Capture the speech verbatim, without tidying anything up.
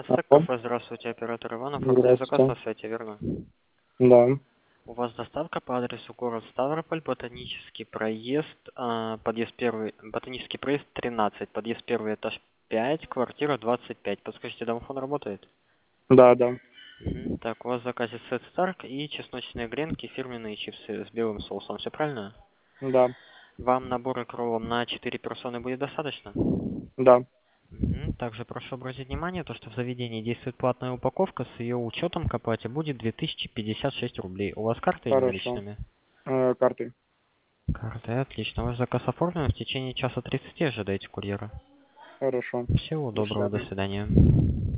Ацтек Алло. кафе, здравствуйте, оператор Иванов. Оформляю заказ на Здравствуйте. сайте, верно? Да. У вас доставка по адресу город Ставрополь, Ботанический проезд, а, подъезд первый, Ботанический проезд тринадцать, подъезд первый, этаж пять, квартира двадцать пять. Подскажите, домофон работает? Да, да. Мгм. Так, у вас в заказе сет Старк и чесночные гренки, фирменные чипсы с белым соусом, все правильно? Да. Вам набора кроллом на четыре персоны будет достаточно? Да. Мгм. Также прошу обратить внимание, то, что в заведении действует платная упаковка, с ее учетом к оплате будет две тысячи пятьдесят шесть рублей. У вас карта или Хорошо. наличными? Э, карты. Карты, отлично. Ваш заказ оформлен, в течение часа тридцати ожидайте курьера. Хорошо. Всего До доброго, до свидания. свидания.